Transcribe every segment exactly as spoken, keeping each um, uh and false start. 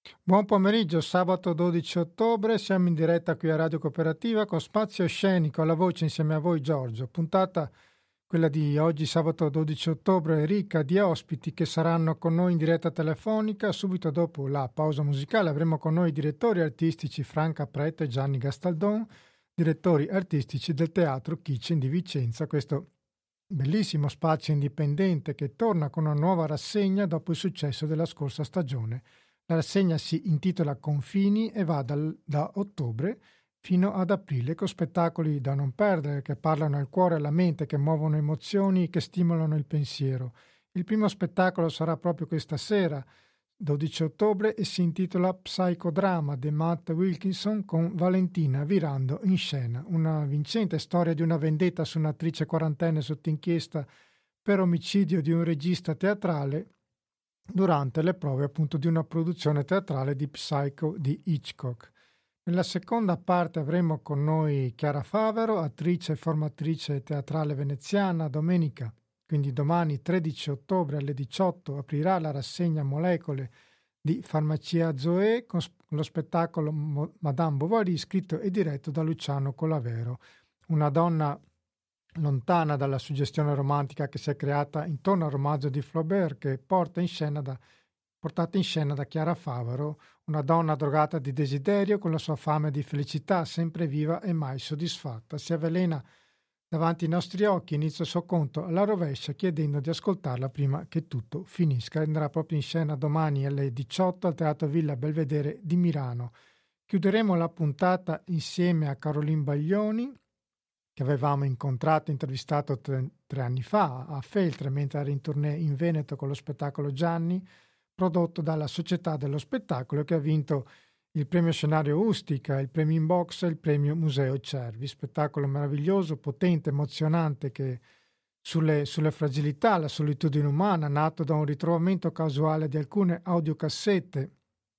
Buon pomeriggio, sabato dodici ottobre, siamo in diretta qui a Radio Cooperativa con Spazio Scenico, alla voce insieme a voi Giorgio. Puntata, quella di oggi, sabato dodici ottobre, ricca di ospiti che saranno con noi in diretta telefonica. Subito dopo la pausa musicale avremo con noi i direttori artistici Franca Prete e Gianni Gastaldon, direttori artistici del Teatro Kitchen di Vicenza, questo bellissimo spazio indipendente che torna con una nuova rassegna dopo il successo della scorsa stagione. La rassegna si intitola Confini e va dal, da ottobre fino ad aprile con spettacoli da non perdere che parlano al cuore e alla mente, che muovono emozioni, che stimolano il pensiero. Il primo spettacolo sarà proprio questa sera, dodici ottobre, e si intitola Psicodrama di Matt Wilkinson con Valentina Virando in scena. Una vincente storia di una vendetta su un'attrice quarantenne sotto inchiesta per omicidio di un regista teatrale durante le prove appunto di una produzione teatrale di Psycho di Hitchcock. Nella seconda parte avremo con noi Chiara Favero, attrice e formatrice teatrale veneziana. Domenica, quindi domani tredici ottobre alle diciotto, aprirà la rassegna Molecole di Farmacia Zoe con lo spettacolo Madame Bovary, scritto e diretto da Luciano Colavero, una donna lontana dalla suggestione romantica che si è creata intorno al romanzo di Flaubert, che porta in scena da, portata in scena da Chiara Favero, una donna drogata di desiderio con la sua fame di felicità, sempre viva e mai soddisfatta. Si avvelena davanti ai nostri occhi, inizia il suo conto alla rovescia chiedendo di ascoltarla prima che tutto finisca. Andrà proprio in scena domani alle diciotto al Teatro Villa Belvedere di Milano. Chiuderemo la puntata insieme a Caroline Baglioni, che avevamo incontrato e intervistato tre, tre anni fa a Feltre mentre era in tournée in Veneto con lo spettacolo Gianni, prodotto dalla Società dello Spettacolo, che ha vinto il premio Scenario Ustica, il premio Inbox e il premio Museo Cervi. Spettacolo meraviglioso, potente, emozionante, che sulle, sulle fragilità, la solitudine umana, nato da un ritrovamento casuale di alcune audiocassette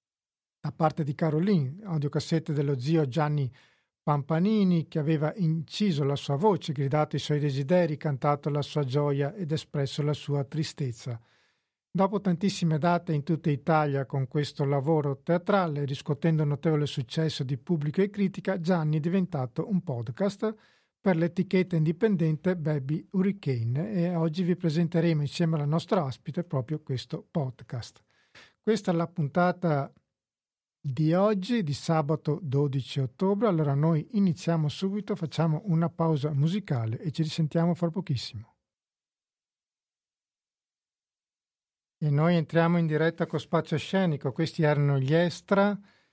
da parte di Caroline, audiocassette dello zio Gianni Pampanini, che aveva inciso la sua voce, gridato i suoi desideri, cantato la sua gioia ed espresso la sua tristezza. Dopo tantissime date in tutta Italia con questo lavoro teatrale, riscuotendo un notevole successo di pubblico e critica, Gianni è diventato un podcast per l'etichetta indipendente Baby Hurricane e oggi vi presenteremo insieme alla nostra ospite proprio questo podcast. Questa è la puntata di oggi, di sabato dodici ottobre. Allora noi iniziamo subito, facciamo una pausa musicale e ci risentiamo fra pochissimo. E noi entriamo in diretta con Spazio Scenico. Questi erano gli Extra,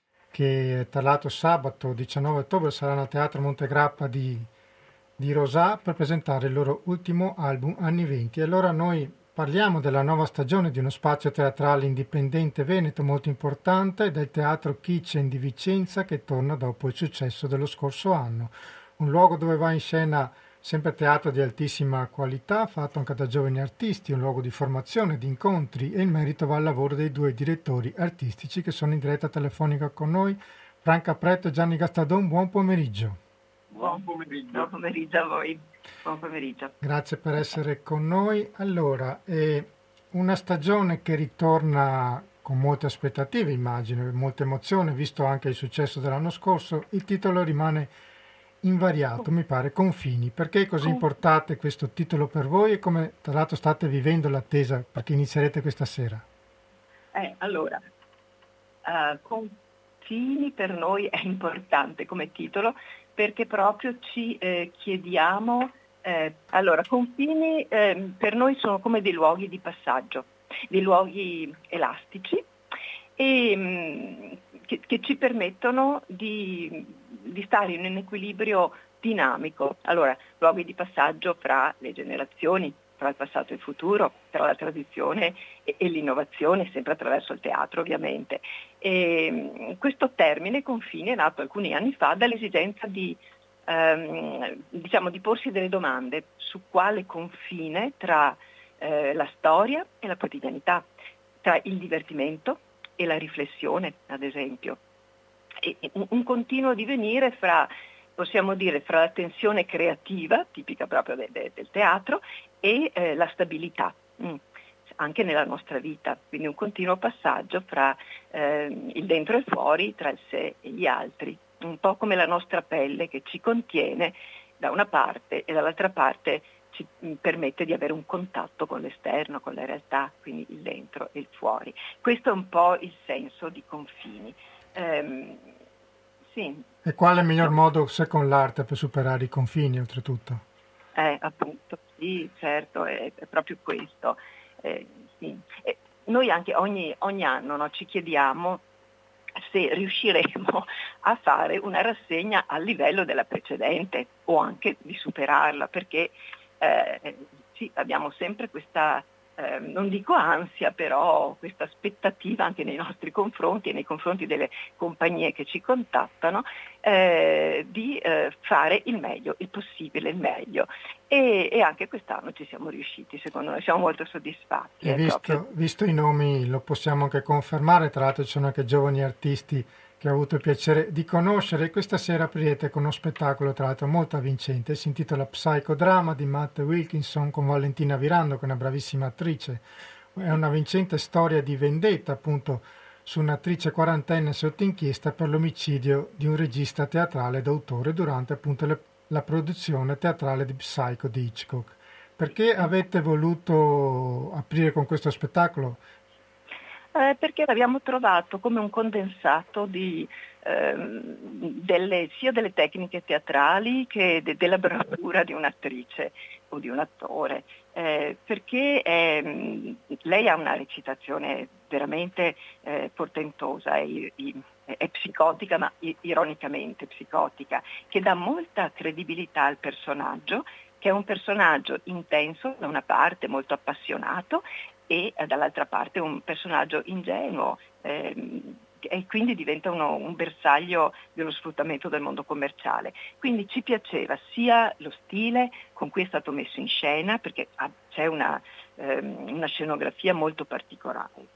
che tra l'altro sabato diciannove ottobre saranno al Teatro Montegrappa di, di Rosà per presentare il loro ultimo album Anni venti. E allora noi parliamo della nuova stagione di uno spazio teatrale indipendente veneto molto importante, del Teatro Kitchen di Vicenza, che torna dopo il successo dello scorso anno. Un luogo dove va in scena sempre teatro di altissima qualità, fatto anche da giovani artisti, un luogo di formazione, di incontri, e il merito va al lavoro dei due direttori artistici che sono in diretta telefonica con noi, Franca Preto e Gianni Gastaldon. Buon pomeriggio. Buon pomeriggio. Buon pomeriggio a voi. Buon pomeriggio. Grazie per essere con noi. Allora, è una stagione che ritorna con molte aspettative, immagino, e molte emozioni, visto anche il successo dell'anno scorso. Il titolo rimane invariato, mi pare, Confini. Perché è così importante questo titolo per voi e come tra l'altro state vivendo l'attesa perché inizierete questa sera? Eh, allora, uh, Confini per noi è importante come titolo perché proprio ci eh, chiediamo, eh, allora, confini eh, per noi sono come dei luoghi di passaggio, dei luoghi elastici e mh, che, che ci permettono di, di stare in un equilibrio dinamico. Allora, luoghi di passaggio fra le generazioni, fra il passato e il futuro, tra la tradizione e, e l'innovazione, sempre attraverso il teatro ovviamente. E, questo termine confine è nato alcuni anni fa dall'esigenza di, ehm, diciamo, di porsi delle domande su quale confine tra eh, la storia e la quotidianità, tra il divertimento e la riflessione, ad esempio. E, un, un continuo divenire fra, possiamo dire, fra la tensione creativa, tipica proprio de, de, del teatro, e eh, la stabilità. Mm. anche nella nostra vita, quindi un continuo passaggio fra eh, il dentro e il fuori, tra il sé e gli altri, un po' come la nostra pelle che ci contiene da una parte e dall'altra parte ci permette di avere un contatto con l'esterno, con la realtà, quindi il dentro e il fuori. Questo è un po' il senso di Confini. Ehm, sì. E qual è il miglior modo, se con l'arte, per superare i confini, oltretutto? Eh, appunto, sì, certo, è, è proprio questo. Eh, sì. E noi anche ogni, ogni anno, no, ci chiediamo se riusciremo a fare una rassegna al livello della precedente o anche di superarla, perché eh, sì, abbiamo sempre questa, eh, non dico ansia, però questa aspettativa anche nei nostri confronti e nei confronti delle compagnie che ci contattano eh, di eh, fare il meglio, il possibile, il meglio. E, e anche quest'anno ci siamo riusciti, secondo noi siamo molto soddisfatti. E visto, proprio... visto i nomi lo possiamo anche confermare, tra l'altro ci sono anche giovani artisti che ho avuto il piacere di conoscere. Questa sera aprirete con uno spettacolo tra l'altro molto avvincente, si intitola Psychodrama di Matt Wilkinson con Valentina Virando, che è una bravissima attrice. È una vincente storia di vendetta appunto su un'attrice quarantenne sotto inchiesta per l'omicidio di un regista teatrale d'autore durante appunto le, la produzione teatrale di Psycho di Hitchcock. Perché avete voluto aprire con questo spettacolo? Eh, perché l'abbiamo trovato come un condensato di, ehm, delle, sia delle tecniche teatrali che de, della bravura di un'attrice o di un attore, eh, perché ehm, lei ha una recitazione veramente eh, portentosa, è, è psicotica, ma ironicamente psicotica, che dà molta credibilità al personaggio, che è un personaggio intenso da una parte, molto appassionato, e dall'altra parte un personaggio ingenuo ehm, e quindi diventa uno, un bersaglio dello sfruttamento del mondo commerciale. Quindi ci piaceva sia lo stile con cui è stato messo in scena, perché ha, c'è una, ehm, una scenografia molto particolare.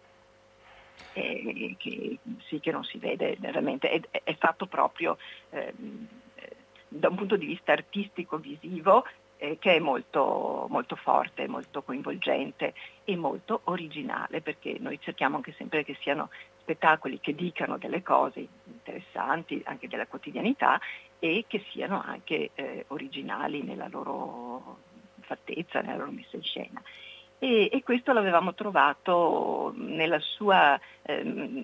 E, che sì, che non si vede veramente, è, è fatto proprio ehm, da un punto di vista artistico visivo eh, che è molto, molto forte, molto coinvolgente e molto originale, perché noi cerchiamo anche sempre che siano spettacoli che dicano delle cose interessanti anche della quotidianità e che siano anche eh, originali nella loro fattezza, nella loro messa in scena. E, e questo l'avevamo trovato nella sua ehm,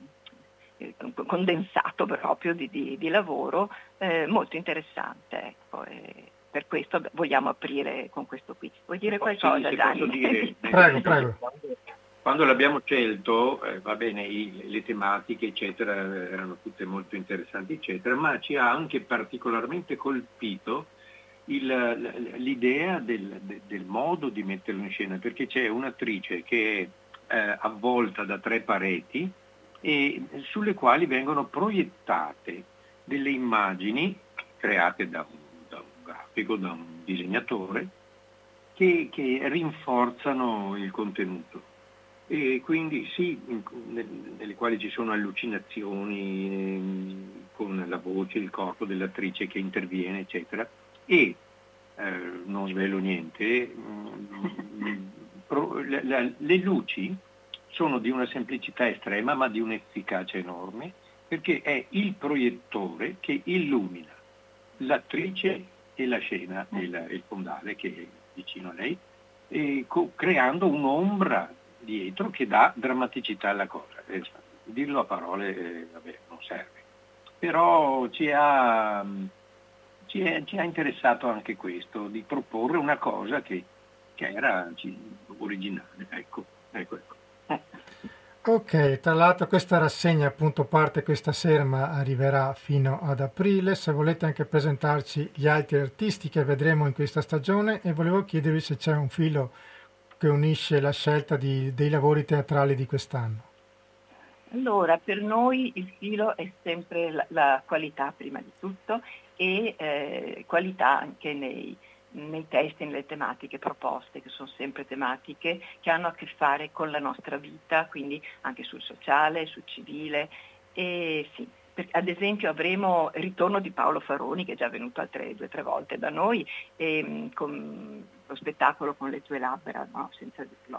condensato proprio di, di, di lavoro eh, molto interessante. Ecco, e per questo vogliamo aprire con questo qui. Vuoi dire qualcosa, sì, Gianni? Posso dire, prego, prego. Quando, quando l'abbiamo scelto, eh, va bene, i, le tematiche eccetera erano tutte molto interessanti eccetera, ma ci ha anche particolarmente colpito Il, l'idea del, del modo di metterlo in scena, perché c'è un'attrice che è eh, avvolta da tre pareti e sulle quali vengono proiettate delle immagini create da un, da un grafico, da un disegnatore, che, che rinforzano il contenuto. E quindi sì, in, nelle quali ci sono allucinazioni eh, con la voce, il corpo dell'attrice che interviene, eccetera. E eh, non svelo niente, mh, pro, la, la, le luci sono di una semplicità estrema ma di un'efficacia enorme, perché è il proiettore che illumina l'attrice e la scena e, la, e il fondale che è vicino a lei, e co- creando un'ombra dietro che dà drammaticità alla cosa. Eh, dirlo a parole eh, vabbè, non serve, però ci ha... Ci, è, ci ha interessato anche questo, di proporre una cosa che, che era ci, originale. Ecco, ecco, ecco. Ok, tra l'altro questa rassegna appunto parte questa sera ma arriverà fino ad aprile. Se volete anche presentarci gli altri artisti che vedremo in questa stagione, e volevo chiedervi se c'è un filo che unisce la scelta di, dei lavori teatrali di quest'anno. Allora, per noi il filo è sempre la, la qualità prima di tutto, e eh, qualità anche nei, nei testi, nelle tematiche proposte, che sono sempre tematiche che hanno a che fare con la nostra vita, quindi anche sul sociale, sul civile. E sì, per, ad esempio avremo il ritorno di Paolo Faroni, che è già venuto altre due o tre volte da noi, e, con lo spettacolo Con le tue labbra, no? Senza dirlo.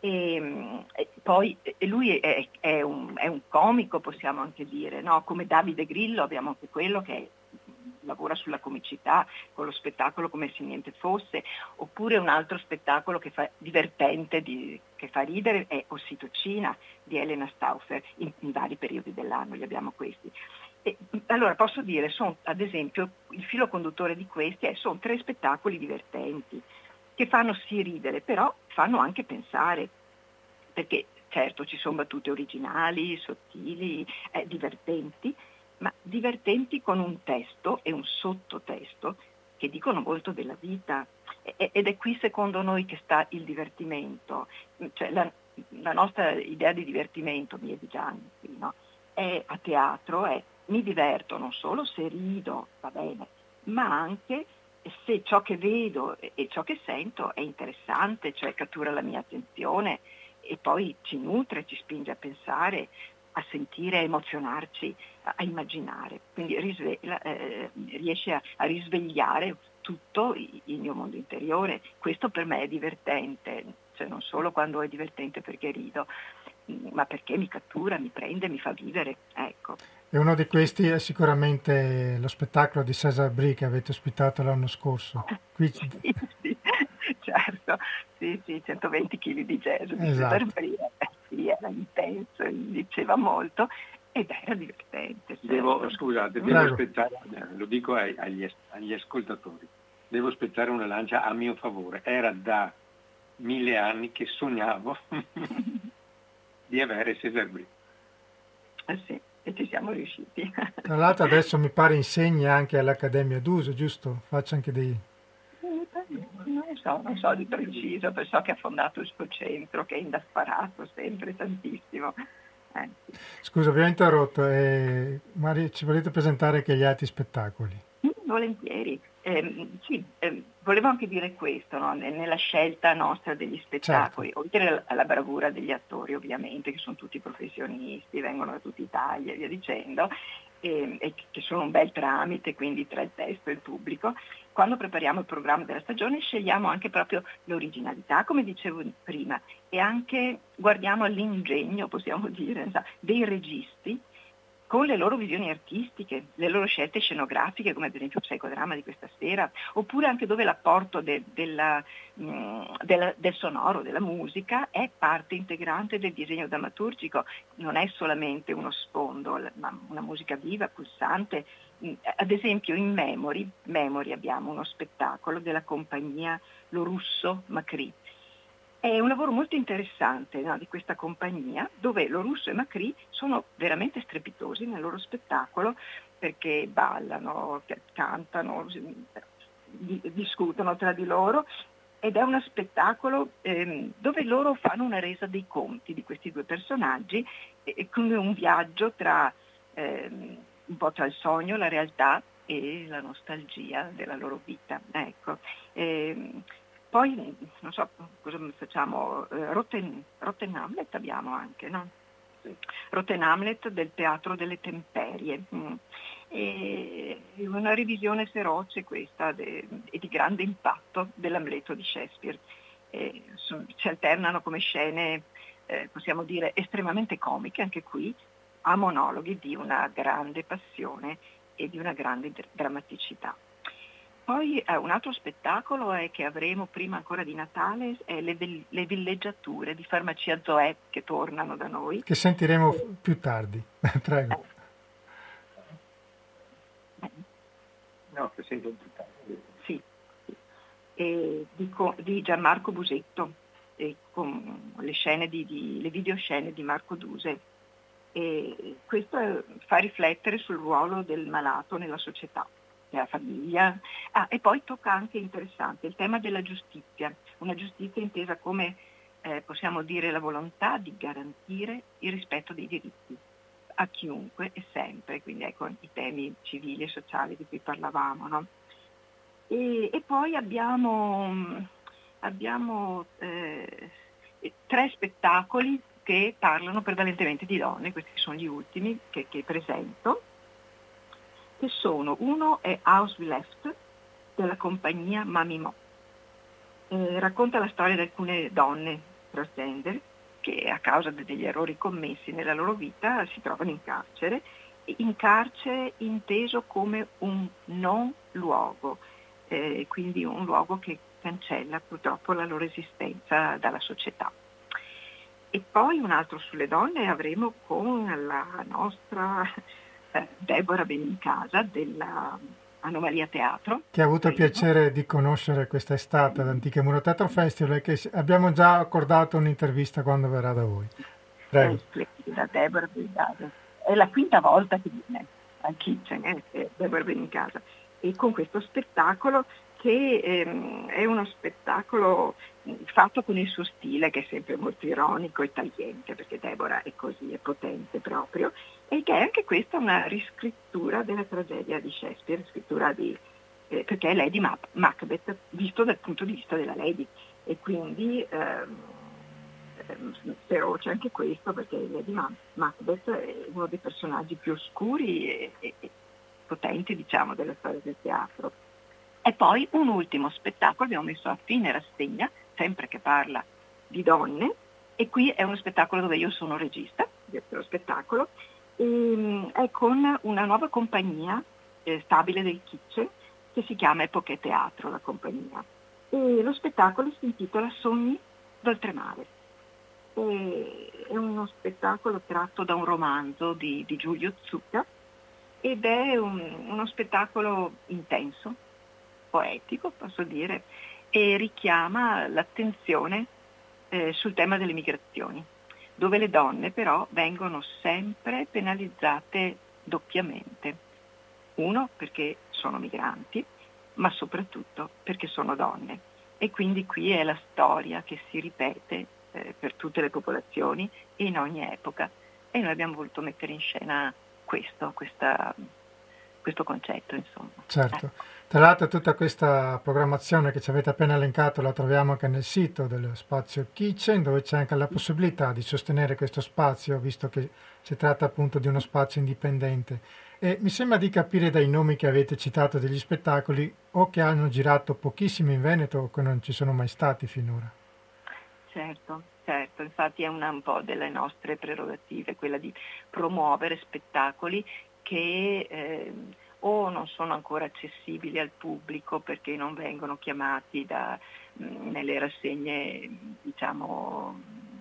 E, e poi e lui è, è, un, è un comico, possiamo anche dire, no? Come Davide Grillo abbiamo anche quello che è, lavora sulla comicità con lo spettacolo come se niente fosse, oppure un altro spettacolo che fa divertente, di, che fa ridere è Ossitocina di Elena Stauffer, in, in vari periodi dell'anno li abbiamo questi. E, allora posso dire, sono, ad esempio, il filo conduttore di questi è, sono tre spettacoli divertenti che fanno sì ridere, però fanno anche pensare, perché certo ci sono battute originali, sottili, eh, divertenti, ma divertenti con un testo e un sottotesto che dicono molto della vita, e, ed è qui secondo noi che sta il divertimento, cioè la, la nostra idea di divertimento, mia di Gianni, no? È a teatro, è mi diverto non solo se rido, va bene, ma anche se ciò che vedo e ciò che sento è interessante, cioè cattura la mia attenzione e poi ci nutre, ci spinge a pensare, a sentire, a emozionarci, a immaginare. Quindi risveglia, eh, riesce a, a risvegliare tutto il mio mondo interiore. Questo per me è divertente, cioè non solo quando è divertente perché rido, ma perché mi cattura, mi prende, mi fa vivere. Ecco. E uno di questi è sicuramente lo spettacolo di César Brie che avete ospitato l'anno scorso. Qui... sì, sì, certo, sì, sì, centoventi chili di jazz di esatto. César Brie, eh, sì, era intenso, diceva molto ed era divertente. Devo, certo. Scusate, devo Prego. aspettare, lo dico ai, agli, agli ascoltatori, devo aspettare una lancia a mio favore. Era da mille anni che sognavo di avere César Brie. Eh sì. E ci siamo riusciti. Tra l'altro adesso mi pare insegna anche all'Accademia d'Uso, giusto? Faccia anche dei... Non so, non so di preciso, però so che ha fondato il suo centro, che è indasparato sempre tantissimo. Eh, sì. Scusa, vi ho interrotto, eh, Mari, ci volete presentare anche gli altri spettacoli? Volentieri. Eh, sì, eh, volevo anche dire questo, no? Nella scelta nostra degli spettacoli, certo. Oltre alla bravura degli attori ovviamente, che sono tutti professionisti, vengono da tutta Italia e via dicendo, e, e che sono un bel tramite quindi tra il testo e il pubblico, quando prepariamo il programma della stagione scegliamo anche proprio l'originalità, come dicevo prima, e anche guardiamo all'ingegno, possiamo dire, dei registi, con le loro visioni artistiche, le loro scelte scenografiche, come ad esempio il psicodramma di questa sera, oppure anche dove l'apporto de, della, mh, della, del sonoro, della musica, è parte integrante del disegno drammaturgico, non è solamente uno sfondo, ma una musica viva, pulsante. Ad esempio in Memory, Memory abbiamo uno spettacolo della compagnia Lo Russo Macri. È un lavoro molto interessante, no, di questa compagnia, dove Lo Russo e Macri sono veramente strepitosi nel loro spettacolo, perché ballano, cantano, discutono tra di loro, ed è uno spettacolo ehm, dove loro fanno una resa dei conti di questi due personaggi, e con un viaggio tra ehm, un po' tra il sogno, la realtà e la nostalgia della loro vita. Ecco. Ehm, Poi, non so cosa facciamo, eh, Rotten, Rotten Hamlet abbiamo anche, no? Sì. Rotten Hamlet del Teatro delle Temperie. Mm. E una revisione feroce questa de, e di grande impatto dell'Amleto di Shakespeare. E, so, si alternano come scene, eh, possiamo dire, estremamente comiche anche qui, a monologhi di una grande passione e di una grande dr- drammaticità. Poi eh, un altro spettacolo è che avremo prima ancora di Natale è le, le villeggiature di Farmacia Zoè che tornano da noi. Che sentiremo eh. più tardi. Prego. Eh. No, che sento più tardi. Sì, sì. E di, di Gianmarco Busetto, e con le scene di, di le videoscene di Marco Duse. E questo fa riflettere sul ruolo del malato nella società, della famiglia. Ah, e poi tocca anche, interessante, il tema della giustizia, una giustizia intesa come, eh, possiamo dire, la volontà di garantire il rispetto dei diritti a chiunque e sempre, quindi ecco i temi civili e sociali di cui parlavamo, no? E, e poi abbiamo, abbiamo eh, tre spettacoli che parlano prevalentemente di donne, questi sono gli ultimi che, che presento, che sono, uno è House We Left della compagnia Mami Mo, eh, racconta la storia di alcune donne transgender che a causa degli errori commessi nella loro vita si trovano in carcere, in carcere inteso come un non luogo, eh, quindi un luogo che cancella purtroppo la loro esistenza dalla società. E poi un altro sulle donne avremo con la nostra eh, Deborah Benincasa della Anomalia Teatro. Che ha avuto il piacere di conoscere quest'estate ad Antiche Muro Teatro Festival e che abbiamo già accordato un'intervista quando verrà da voi. Prego. È splendida, Deborah Benincasa. È la quinta volta che viene al Kitchen, eh, Deborah Benincasa. E con questo spettacolo che ehm, è uno spettacolo fatto con il suo stile, che è sempre molto ironico e tagliente, perché Deborah è così, è potente proprio, e che è anche questa una riscrittura della tragedia di Shakespeare, scrittura di, eh, perché è Lady Mac- Macbeth, visto dal punto di vista della Lady, e quindi ehm, feroce anche questo, perché Lady Mac- Macbeth è uno dei personaggi più oscuri e, e, e potenti, diciamo, della storia del teatro. E poi un ultimo spettacolo abbiamo messo a fine rassegna, sempre che parla di donne, e qui è uno spettacolo dove io sono regista di questo spettacolo, e è con una nuova compagnia eh, stabile del Kitchen che si chiama Epoche Teatro, la compagnia, e lo spettacolo si intitola Sogni d'oltremare. E è uno spettacolo tratto da un romanzo di, di Giulio Zucca ed è un, uno spettacolo intenso, poetico posso dire, e richiama l'attenzione eh, sul tema delle migrazioni, dove le donne però vengono sempre penalizzate doppiamente. Uno, perché sono migranti, ma soprattutto perché sono donne. E quindi qui è la storia che si ripete eh, per tutte le popolazioni e in ogni epoca. E noi abbiamo voluto mettere in scena questo, questa, questo concetto, insomma. Certo. Ecco. Tra l'altro tutta questa programmazione che ci avete appena elencato la troviamo anche nel sito dello spazio Kitchen, dove c'è anche la possibilità di sostenere questo spazio, visto che si tratta appunto di uno spazio indipendente. E mi sembra di capire dai nomi che avete citato degli spettacoli o che hanno girato pochissimi in Veneto o che non ci sono mai stati finora. Certo, certo, infatti è una un po' delle nostre prerogative, quella di promuovere spettacoli che eh, o non sono ancora accessibili al pubblico perché non vengono chiamati da, mh, nelle rassegne, diciamo,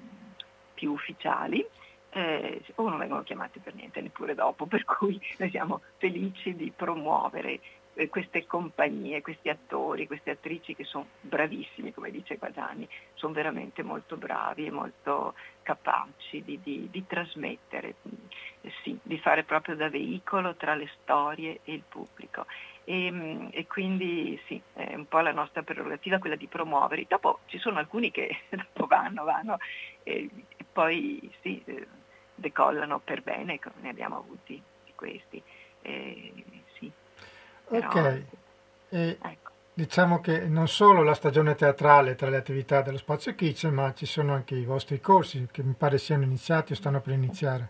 più ufficiali, eh, o non vengono chiamati per niente neppure dopo, per cui noi siamo felici di promuovere eh, queste compagnie, questi attori, queste attrici che sono bravissimi, come dice Guadagni, sono veramente molto bravi e molto capaci di, di, di trasmettere, sì, di fare proprio da veicolo tra le storie e il pubblico. E, e quindi sì, è un po' la nostra prerogativa quella di promuovere. Dopo ci sono alcuni che dopo vanno, vanno e, e poi sì, eh, decollano per bene, ne abbiamo avuti di questi. Eh, sì, però, ok, e ecco. diciamo che non solo la stagione teatrale tra le attività dello Spazio Kitchen, ma ci sono anche i vostri corsi che mi pare siano iniziati o stanno per iniziare.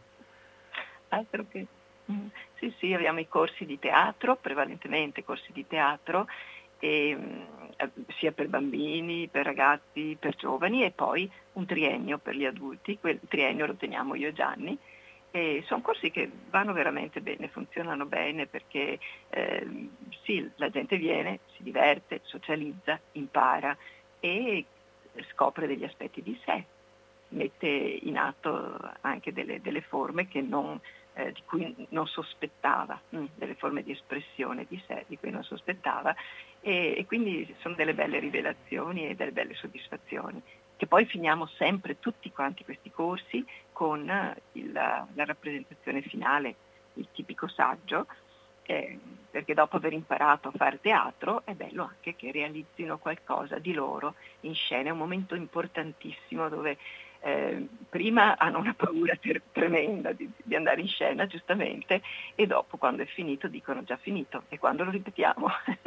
Altro che... Mm, sì, sì, abbiamo i corsi di teatro, prevalentemente corsi di teatro, e, eh, sia per bambini, per ragazzi, per giovani, e poi un triennio per gli adulti. Quel triennio lo teniamo io e Gianni. E sono corsi che vanno veramente bene, funzionano bene perché eh, sì, la gente viene, si diverte, socializza, impara e scopre degli aspetti di sé, mette in atto anche delle, delle forme che non, eh, di cui non sospettava, mh, delle forme di espressione di sé di cui non sospettava e, e quindi sono delle belle rivelazioni e delle belle soddisfazioni. Che poi finiamo sempre tutti quanti questi corsi con il, la, la rappresentazione finale, il tipico saggio, eh, perché dopo aver imparato a fare teatro è bello anche che realizzino qualcosa di loro in scena. È un momento importantissimo dove eh, prima hanno una paura ter- tremenda di, di andare in scena, giustamente, e dopo quando è finito dicono già finito, e quando lo ripetiamo.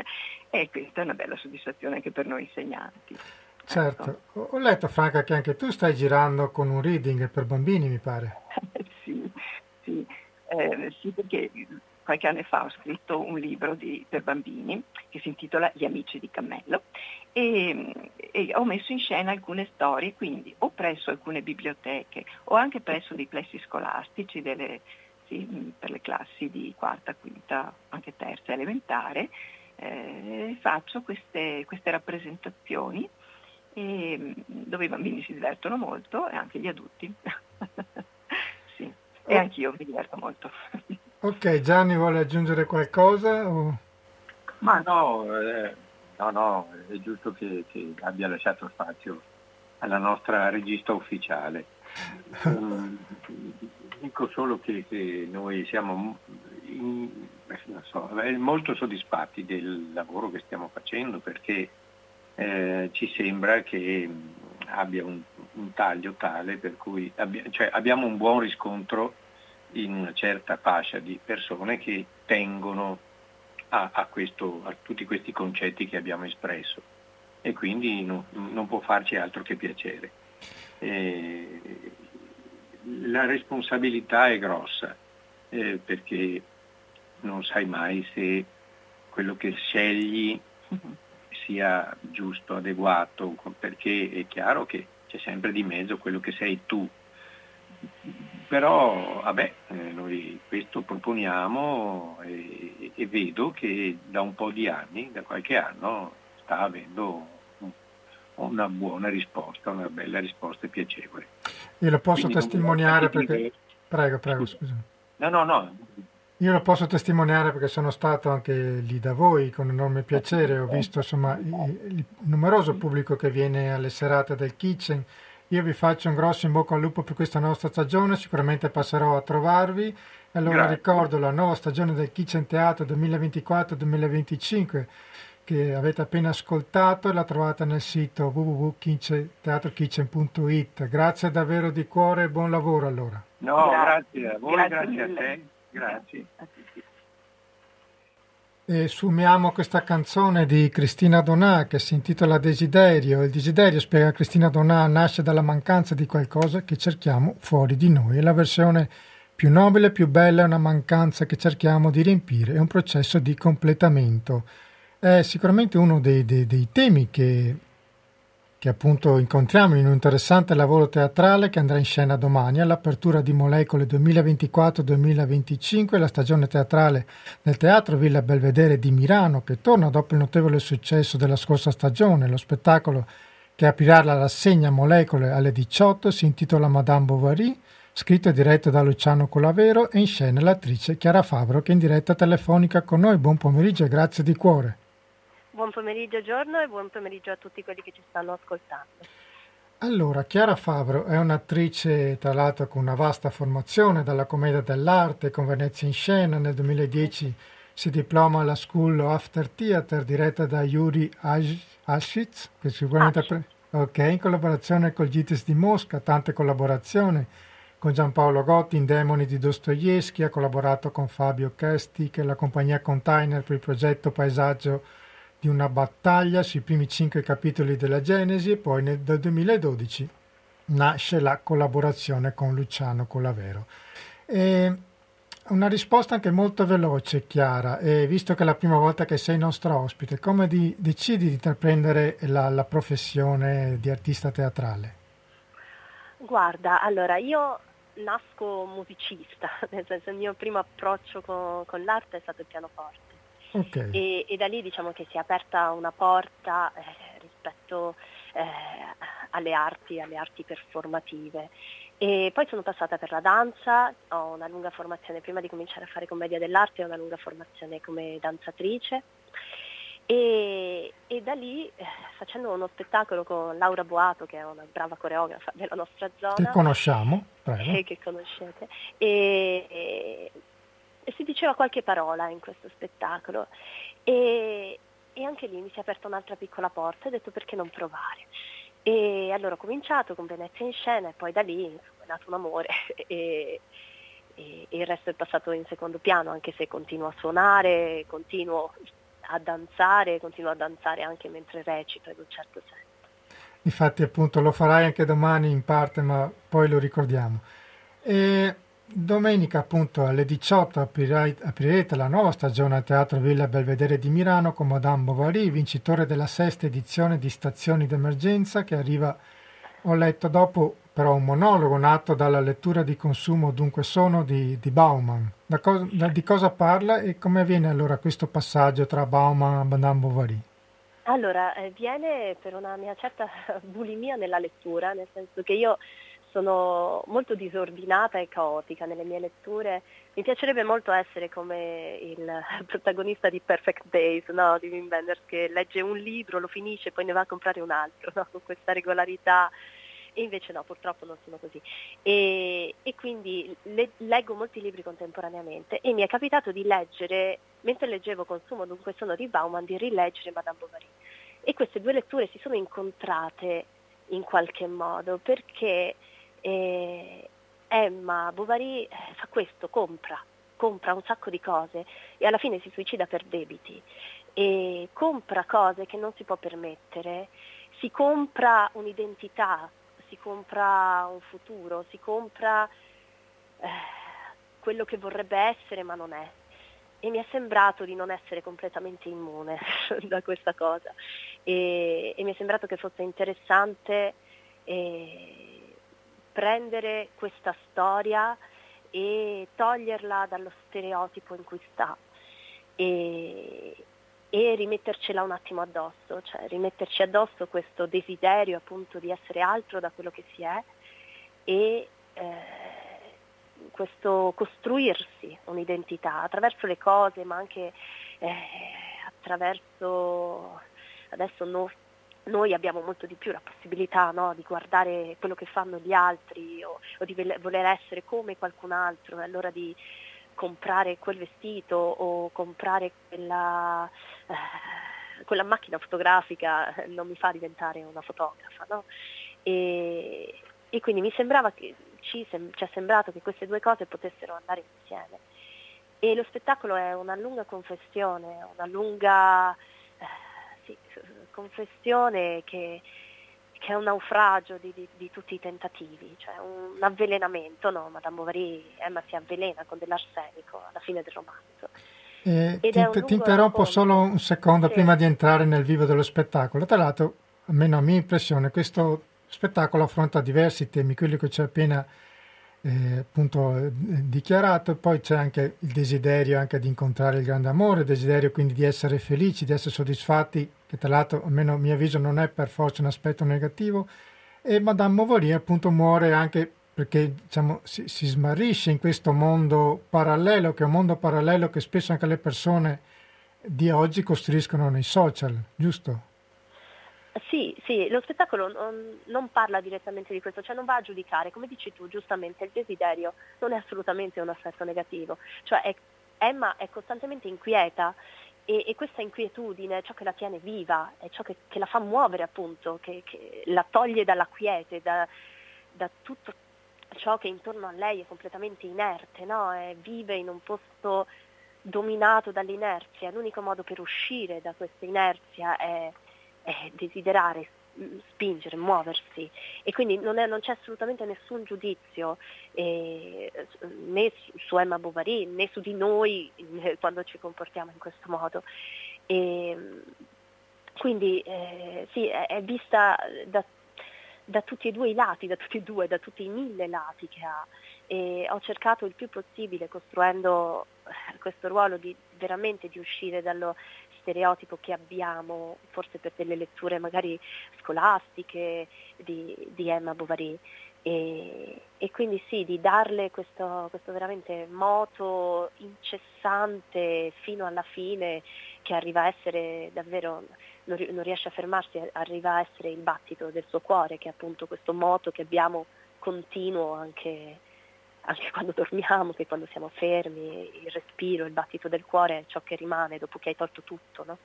E questa è una bella soddisfazione anche per noi insegnanti. Certo, ho letto Franca che anche tu stai girando con un reading per bambini, mi pare. sì, sì, eh, sì, perché qualche anno fa ho scritto un libro di, per bambini che che si intitola Gli amici di Cammello, e, e ho messo in scena alcune storie, quindi o presso alcune biblioteche o anche presso dei plessi scolastici delle, sì, per le classi di quarta, quinta, anche terza elementare, eh, faccio queste, queste rappresentazioni e, dove i bambini si divertono molto e anche gli adulti. Sì, e anch'io mi diverto molto. Ok, Gianni vuole aggiungere qualcosa? O... Ma no, eh, no, no, è giusto che, che abbia lasciato spazio alla nostra regista ufficiale. um, dico solo che, che noi siamo in, non so, molto soddisfatti del lavoro che stiamo facendo, perché eh, ci sembra che abbia un, un taglio tale per cui abbia, cioè, abbiamo un buon riscontro in una certa fascia di persone che tengono a, a, questo, a tutti questi concetti che abbiamo espresso, e quindi no, non può farci altro che piacere. Eh, la responsabilità è grossa, eh, perché non sai mai se quello che scegli sia giusto, adeguato, perché è chiaro che c'è sempre di mezzo quello che sei tu. Però vabbè, eh, noi questo proponiamo e, e vedo che da un po' di anni, da qualche anno, sta avendo un, una buona risposta, una bella risposta e piacevole. Io lo posso Quindi testimoniare perché... dire... Prego, prego, scusa. scusa. No, no, no. Io lo posso testimoniare perché sono stato anche lì da voi con enorme piacere, ho visto insomma il, il numeroso pubblico che viene alle serate del Kitchen. Io vi faccio un grosso in bocca al lupo per questa nostra stagione, sicuramente passerò a trovarvi. Allora Grazie. Ricordo la nuova stagione del Kitchen Teatro duemilaventiquattro duemilaventicinque che avete appena ascoltato e la trovate nel sito w w w punto teatro kitchen punto i t. Grazie davvero di cuore e buon lavoro allora. No, grazie a voi, grazie, grazie a te, grazie. E sumiamo questa canzone di Cristina Donà che si intitola Desiderio. Il desiderio, spiega Cristina Donà, nasce dalla mancanza di qualcosa che cerchiamo fuori di noi. È la versione più nobile, più bella, è una mancanza che cerchiamo di riempire, è un processo di completamento. È sicuramente uno dei, dei, dei temi che, che appunto incontriamo in un interessante lavoro teatrale che andrà in scena domani all'apertura di Molecole duemilaventiquattro duemilaventicinque, la stagione teatrale del Teatro Villa Belvedere di Milano, che torna dopo il notevole successo della scorsa stagione. Lo spettacolo che aprirà la rassegna Molecole alle diciotto si intitola Madame Bovary, scritto e diretto da Luciano Colavero, e in scena l'attrice Chiara Fabro, che è in diretta telefonica con noi. Buon pomeriggio e grazie di cuore. Buon pomeriggio Giorno e buon pomeriggio a tutti quelli che ci stanno ascoltando. Allora, Chiara Fabro è un'attrice tra l'altro con una vasta formazione dalla commedia dell'arte con Venezia in scena. Nel duemiladieci si diploma alla School of After Theatre diretta da Yuri Ashitz, che sicuramente pre- ok, in collaborazione col G I T E S di Mosca, tante collaborazioni con Giampaolo Gotti in Demoni di Dostoevskij, ha collaborato con Fabio Chesti, che è la compagnia Container per il progetto Paesaggio di una battaglia sui primi cinque capitoli della Genesi, e poi nel dal duemiladodici nasce la collaborazione con Luciano Colavero. E una risposta anche molto veloce, Chiara, e visto che è la prima volta che sei nostra ospite, come di, decidi di intraprendere la, la professione di artista teatrale? Guarda, allora io nasco musicista, nel senso il mio primo approccio con, con l'arte è stato il pianoforte. Okay. E, e da lì diciamo che si è aperta una porta eh, rispetto eh, alle arti, alle arti performative. E poi sono passata per la danza, ho una lunga formazione, prima di cominciare a fare commedia dell'arte, ho una lunga formazione come danzatrice. E, e da lì, eh, facendo uno spettacolo con Laura Boato, che è una brava coreografa della nostra zona, che conosciamo, prego. Eh, che conoscete, e, e E si diceva qualche parola in questo spettacolo e, e anche lì mi si è aperta un'altra piccola porta e ho detto perché non provare. E allora ho cominciato con Venezia in scena e poi da lì insomma, è nato un amore e, e, e il resto è passato in secondo piano, anche se continuo a suonare, continuo a danzare, continuo a danzare anche mentre recito in un certo senso. Infatti appunto lo farai anche domani in parte, ma poi lo ricordiamo. E domenica appunto alle diciotto aprirete, aprirete la nuova stagione al Teatro Villa Belvedere di Milano con Madame Bovary, vincitore della sesta edizione di Stazioni d'Emergenza, che arriva, ho letto, dopo però un monologo nato dalla lettura di Consumo dunque sono di, di Bauman. Da co- da, di cosa parla e come avviene allora questo passaggio tra Bauman e Madame Bovary? Allora, eh, viene per una mia certa bulimia nella lettura, nel senso che io sono molto disordinata e caotica nelle mie letture. Mi piacerebbe molto essere come il protagonista di Perfect Days, no? Di Wim Wenders, che legge un libro, lo finisce e poi ne va a comprare un altro, no? Con questa regolarità. E invece no, purtroppo non sono così. E, e quindi le, leggo molti libri contemporaneamente e mi è capitato di leggere, mentre leggevo Consumo dunque sono di Bauman, di rileggere Madame Bovary. E queste due letture si sono incontrate in qualche modo perché eh, Emma Bovary eh, fa questo, compra, compra un sacco di cose e alla fine si suicida per debiti e compra cose che non si può permettere, si compra un'identità, si compra un futuro, si compra eh, quello che vorrebbe essere ma non è. E mi è sembrato di non essere completamente immune da questa cosa e, e mi è sembrato che fosse interessante eh, prendere questa storia e toglierla dallo stereotipo in cui sta e, e rimettercela un attimo addosso, cioè rimetterci addosso questo desiderio appunto di essere altro da quello che si è e eh, questo costruirsi un'identità attraverso le cose, ma anche eh, attraverso adesso no, noi abbiamo molto di più la possibilità, no, di guardare quello che fanno gli altri o, o di voler essere come qualcun altro, e allora di comprare quel vestito o comprare quella, eh, quella macchina fotografica non mi fa diventare una fotografa, no? E, e quindi mi sembrava che ci, sem- ci è sembrato che queste due cose potessero andare insieme. E lo spettacolo è una lunga confessione, una lunga eh, sì, confessione che, che è un naufragio di, di, di tutti i tentativi, cioè un avvelenamento, no? Madame Bovary, Emma si avvelena con dell'arsenico alla fine del romanzo. Eh, ti, ti interrompo racconto. Solo un secondo sì. Prima di entrare nel vivo dello spettacolo. Tra l'altro, almeno a mia impressione, questo spettacolo affronta diversi temi, quelli che ci hai appena eh, appunto eh, dichiarato, e poi c'è anche il desiderio anche di incontrare il grande amore, il desiderio quindi di essere felici, di essere soddisfatti, che tra l'altro almeno a mio avviso non è per forza un aspetto negativo, e Madame Bovary appunto muore anche perché diciamo si, si smarrisce in questo mondo parallelo, che è un mondo parallelo che spesso anche le persone di oggi costruiscono nei social, giusto? Sì, sì, lo spettacolo non, non parla direttamente di questo, cioè non va a giudicare, come dici tu giustamente, il desiderio non è assolutamente un aspetto negativo, cioè è, Emma è costantemente inquieta e, e questa inquietudine è ciò che la tiene viva, è ciò che, che la fa muovere appunto, che, che la toglie dalla quiete, da, da tutto ciò che intorno a lei è completamente inerte, no? È, vive in un posto dominato dall'inerzia, l'unico modo per uscire da questa inerzia è è desiderare, spingere, muoversi e quindi non, è, non c'è assolutamente nessun giudizio eh, né su Emma Bovary né su di noi eh, quando ci comportiamo in questo modo. E, quindi eh, sì, è, è vista da, da tutti e due i lati, da tutti e due, da tutti i mille lati che ha e ho cercato il più possibile costruendo questo ruolo di veramente di uscire dallo stereotipo che abbiamo, forse per delle letture magari scolastiche di, di Emma Bovary e, e quindi sì, di darle questo, questo veramente moto incessante fino alla fine che arriva a essere davvero, non, non riesce a fermarsi, arriva a essere il battito del suo cuore, che è appunto questo moto che abbiamo continuo anche anche quando dormiamo, che quando siamo fermi, il respiro, il battito del cuore è ciò che rimane dopo che hai tolto tutto, no?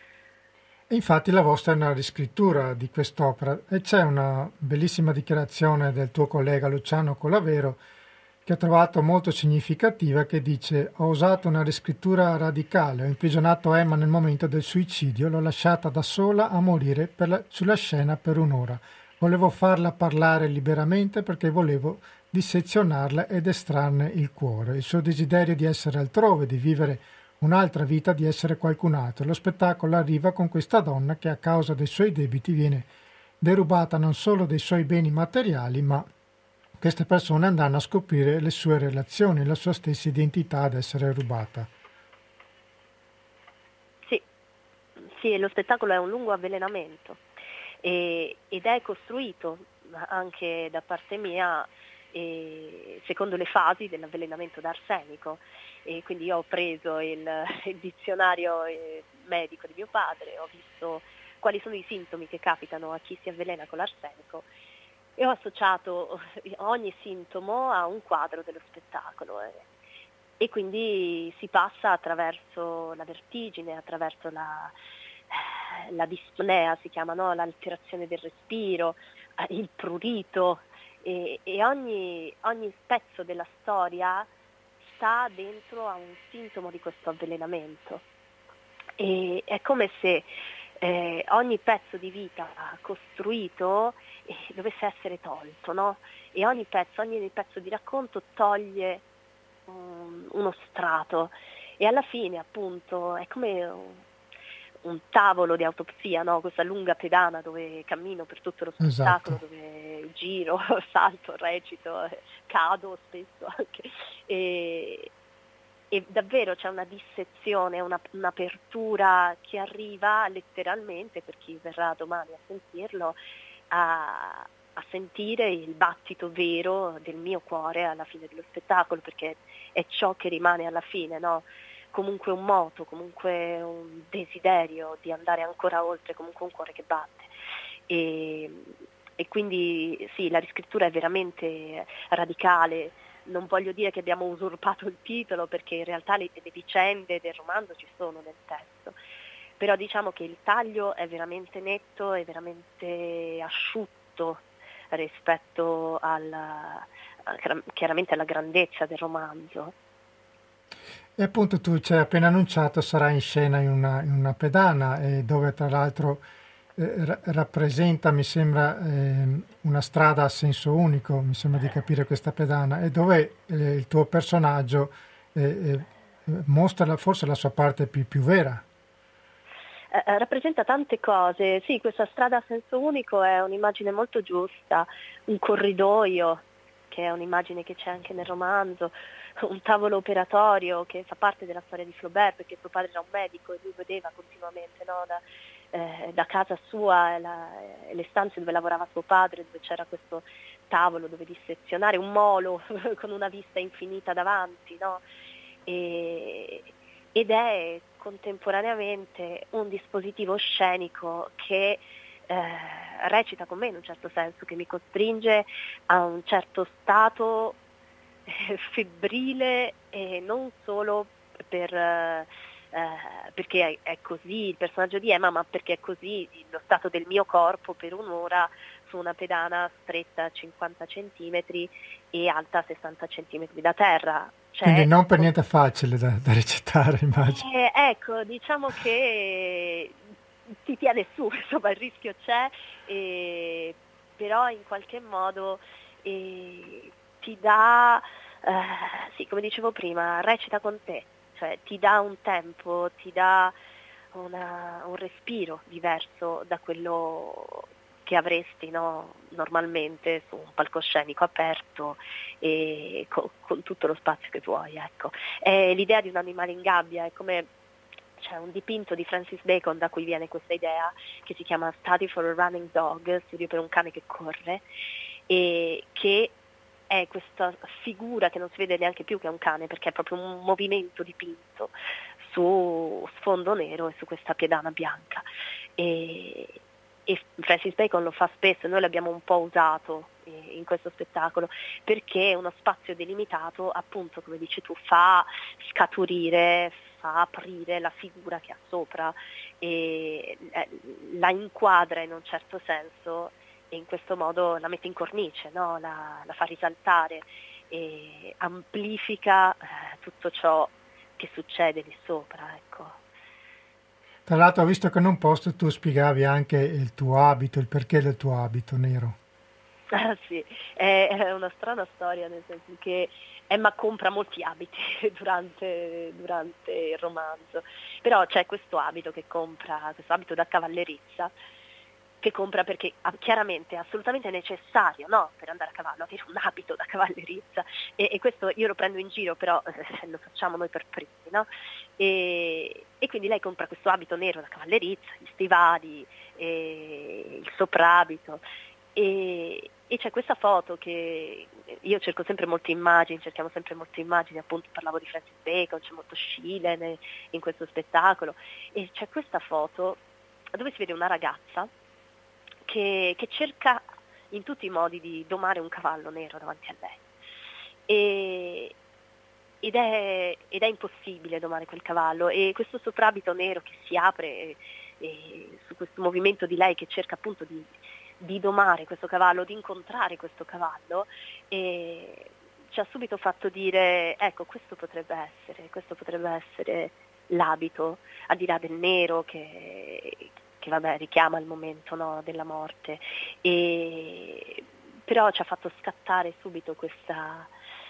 E infatti la vostra è una riscrittura di quest'opera e c'è una bellissima dichiarazione del tuo collega Luciano Colavero che ho trovato molto significativa, che dice: ho usato una riscrittura radicale, ho imprigionato Emma nel momento del suicidio, l'ho lasciata da sola a morire per la, sulla scena per un'ora. Volevo farla parlare liberamente perché volevo dissezionarla ed estrarne il cuore, il suo desiderio di essere altrove, di vivere un'altra vita, di essere qualcun altro. Lo spettacolo arriva con questa donna che a causa dei suoi debiti viene derubata non solo dei suoi beni materiali, ma queste persone andranno a scoprire le sue relazioni, la sua stessa identità ad essere rubata. Sì, sì, lo spettacolo è un lungo avvelenamento e, ed è costruito anche da parte mia e secondo le fasi dell'avvelenamento da arsenico, e quindi io ho preso il, il dizionario medico di mio padre, ho visto quali sono i sintomi che capitano a chi si avvelena con l'arsenico e ho associato ogni sintomo a un quadro dello spettacolo e, e quindi si passa attraverso la vertigine, attraverso la, la dispnea, si chiama, no? L'alterazione del respiro, il prurito. E, e ogni, ogni pezzo della storia sta dentro a un sintomo di questo avvelenamento. E è come se eh, ogni pezzo di vita costruito eh, dovesse essere tolto, no? E ogni pezzo, ogni pezzo di racconto toglie um, uno strato e alla fine appunto è come un, un tavolo di autopsia, no? Questa lunga pedana dove cammino per tutto lo spettacolo, esatto. Dove giro, salto, recito, cado spesso anche. E, e davvero c'è una dissezione, una, un'apertura che arriva letteralmente, per chi verrà domani a sentirlo, a, a sentire il battito vero del mio cuore alla fine dello spettacolo, perché è ciò che rimane alla fine, no? Comunque un moto, comunque un desiderio di andare ancora oltre, comunque un cuore che batte. E, e quindi sì, la riscrittura è veramente radicale. Non voglio dire che abbiamo usurpato il titolo, perché in realtà le, le vicende del romanzo ci sono nel testo, però diciamo che il taglio è veramente netto, è veramente asciutto rispetto alla, chiaramente alla grandezza del romanzo. E appunto tu ci hai appena annunciato sarà in scena in una, in una pedana, eh, dove tra l'altro eh, ra- rappresenta, mi sembra, eh, una strada a senso unico, mi sembra di capire questa pedana, e dove eh, il tuo personaggio eh, eh, mostra la, forse la sua parte più, più vera. Eh, rappresenta tante cose, sì, questa strada a senso unico è un'immagine molto giusta, un corridoio, che è un'immagine che c'è anche nel romanzo, un tavolo operatorio che fa parte della storia di Flaubert, perché suo padre era un medico e lui vedeva continuamente, no, da, eh, da casa sua la, le stanze dove lavorava suo padre, dove c'era questo tavolo dove dissezionare, un molo con una vista infinita davanti, no? E, ed è contemporaneamente un dispositivo scenico che eh, recita con me in un certo senso, che mi costringe a un certo stato febbrile, e non solo per, eh, perché è, è così il personaggio di Emma, ma perché è così lo stato del mio corpo per un'ora su una pedana stretta cinquanta centimetri e alta sessanta centimetri da terra. Cioè, quindi non per niente facile da, da recitare, immagino. Eh, ecco, diciamo che ti tiene su, insomma il rischio c'è, eh, però in qualche modo eh, ti dà, eh, sì, come dicevo prima, recita con te, cioè ti dà un tempo, ti dà una, un respiro diverso da quello che avresti, no, normalmente su un palcoscenico aperto e con, con tutto lo spazio che vuoi, ecco. È l'idea di un animale in gabbia, è come c'è un dipinto di Francis Bacon da cui viene questa idea, che si chiama Study for a Running Dog, studio per un cane che corre, e che è questa figura che non si vede neanche più che è un cane, perché è proprio un movimento dipinto su sfondo nero e su questa pedana bianca. E, e Francis Bacon lo fa spesso, noi l'abbiamo un po' usato in questo spettacolo, perché uno spazio delimitato, appunto, come dici tu, fa scaturire, fa aprire la figura che ha sopra e la inquadra in un certo senso, e in questo modo la mette in cornice, no? la, la fa risaltare e amplifica eh, tutto ciò che succede lì sopra, ecco. Tra l'altro ho visto che in un post tu spiegavi anche il tuo abito, il perché del tuo abito nero. Ah, sì, è, è una strana storia, nel senso che Emma compra molti abiti durante, durante il romanzo, però c'è questo abito che compra, questo abito da cavallerizza, che compra perché ah, chiaramente è assolutamente necessario, no, per andare a cavallo, avere un abito da cavallerizza, e, e questo io lo prendo in giro, però eh, lo facciamo noi per primi, no? E, e quindi lei compra questo abito nero da cavallerizza, gli stivali, e il soprabito, e, e c'è questa foto che io cerco sempre molte immagini, cerchiamo sempre molte immagini, appunto parlavo di Francis Bacon, c'è molto Scile in questo spettacolo, e c'è questa foto dove si vede una ragazza che, che cerca in tutti i modi di domare un cavallo nero davanti a lei, e, ed, è, ed è impossibile domare quel cavallo, e questo soprabito nero che si apre e, e su questo movimento di lei che cerca appunto di di domare questo cavallo, di incontrare questo cavallo, e ci ha subito fatto dire, ecco, questo potrebbe essere, questo potrebbe essere l'abito, al di là del nero che, che vabbè richiama il momento, no, della morte, e però ci ha fatto scattare subito questa,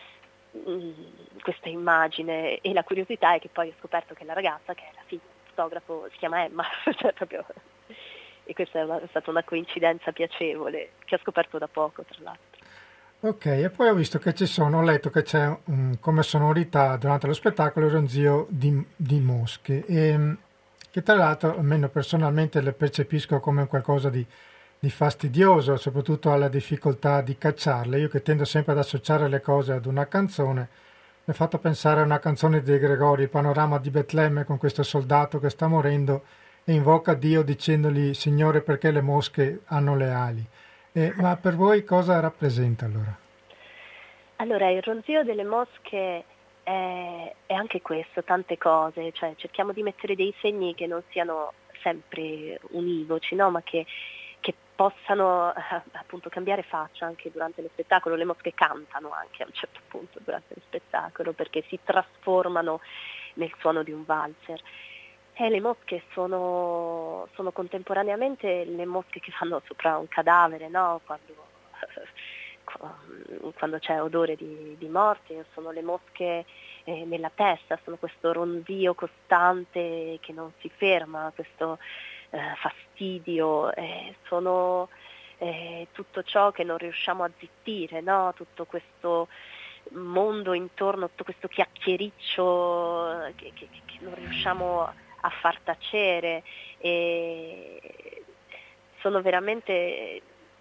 mh, questa immagine, e la curiosità è che poi ho scoperto che la ragazza, che è la figlia del fotografo, si chiama Emma, cioè proprio... E questa è, una, è stata una coincidenza piacevole che ho scoperto da poco, tra l'altro. Ok, e poi ho visto che ci sono, ho letto che c'è um, come sonorità durante lo spettacolo il ronzio di, di mosche, e, che tra l'altro almeno personalmente le percepisco come qualcosa di, di fastidioso, soprattutto alla difficoltà di cacciarle. Io che tendo sempre ad associare le cose ad una canzone, mi ha fatto pensare a una canzone di De Gregori, il panorama di Betlemme, con questo soldato che sta morendo e invoca Dio dicendogli: Signore, perché le mosche hanno le ali? Eh, ma per voi cosa rappresenta allora? Allora, il ronzio delle mosche è, è anche questo, tante cose, cioè cerchiamo di mettere dei segni che non siano sempre univoci, no? Ma che, che possano eh, appunto cambiare faccia anche durante lo spettacolo. Le mosche cantano anche a un certo punto durante lo spettacolo, perché si trasformano nel suono di un valzer. Eh, le mosche sono, sono contemporaneamente le mosche che vanno sopra un cadavere, no? Quando, quando c'è odore di, di morte, sono le mosche eh, nella testa, sono questo ronzio costante che non si ferma, questo eh, fastidio, eh, sono eh, tutto ciò che non riusciamo a zittire, no? Tutto questo mondo intorno, tutto questo chiacchiericcio che, che, che non riusciamo a a far tacere, e sono veramente,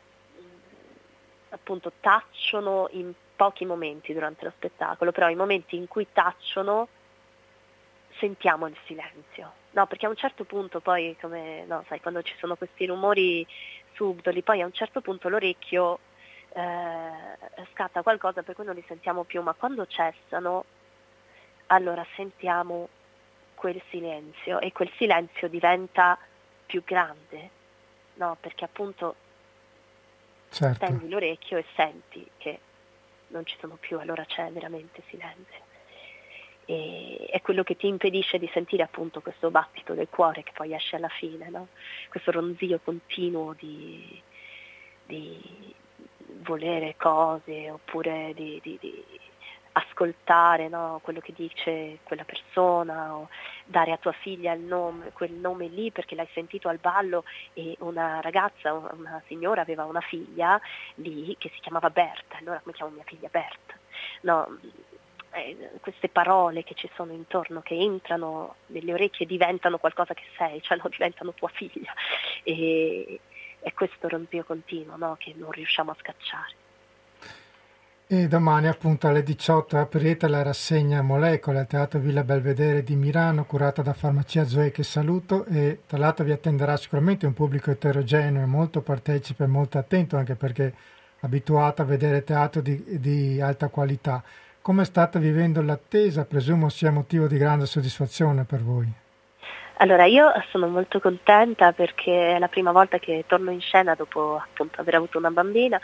appunto, tacciono in pochi momenti durante lo spettacolo, però i momenti in cui tacciono sentiamo il silenzio, no, perché a un certo punto poi, come no, sai, quando ci sono questi rumori subdoli, poi a un certo punto l'orecchio eh, scatta qualcosa per cui non li sentiamo più, ma quando cessano allora sentiamo quel silenzio, e quel silenzio diventa più grande, no? Perché appunto certo. Tendi l'orecchio e senti che non ci sono più, allora c'è veramente silenzio, e è quello che ti impedisce di sentire appunto questo battito del cuore che poi esce alla fine, no? Questo ronzio continuo di, di volere cose, oppure di, di, di ascoltare, no, quello che dice quella persona, o dare a tua figlia il nome, quel nome lì perché l'hai sentito al ballo, e una ragazza, una signora aveva una figlia lì che si chiamava Berta, allora come chiamo mia figlia Berta? No, eh, queste parole che ci sono intorno, che entrano nelle orecchie e diventano qualcosa che sei, cioè no, diventano tua figlia, e è questo ronzio continuo, no, che non riusciamo a scacciare. E domani appunto alle diciotto aprirete la rassegna Molecole al Teatro Villa Belvedere di Milano, curata da Farmacia Zoe, che saluto, e tra l'altro vi attenderà sicuramente un pubblico eterogeneo e molto partecipe, molto attento, anche perché abituato a vedere teatro di, di alta qualità. Come state vivendo l'attesa? Presumo sia motivo di grande soddisfazione per voi. Allora, io sono molto contenta perché è la prima volta che torno in scena dopo appunto aver avuto una bambina,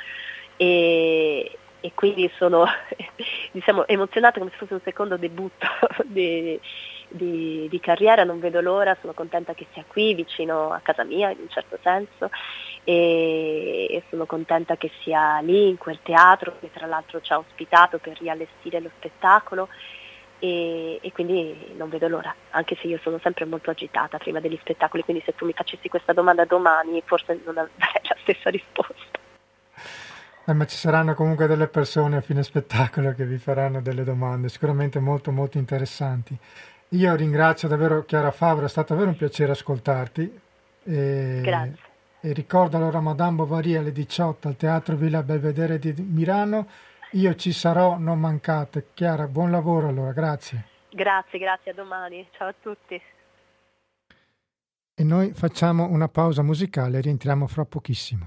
e e quindi sono diciamo emozionata come se fosse un secondo debutto di, di, di carriera, non vedo l'ora, sono contenta che sia qui vicino a casa mia in un certo senso e, e sono contenta che sia lì in quel teatro che tra l'altro ci ha ospitato per riallestire lo spettacolo e, e quindi non vedo l'ora, anche se io sono sempre molto agitata prima degli spettacoli, quindi se tu mi facessi questa domanda domani forse non avrei la stessa risposta. Eh, ma ci saranno comunque delle persone a fine spettacolo che vi faranno delle domande sicuramente molto molto interessanti. Io ringrazio davvero Chiara Favaro, è stato davvero un piacere ascoltarti e, Grazie. E ricordo allora Madame Bovary alle diciotto al Teatro Villa Belvedere di Milano. Io ci sarò, non mancate. Chiara, buon lavoro allora, grazie. Grazie, grazie, a domani, ciao a tutti. E noi facciamo una pausa musicale e rientriamo fra pochissimo.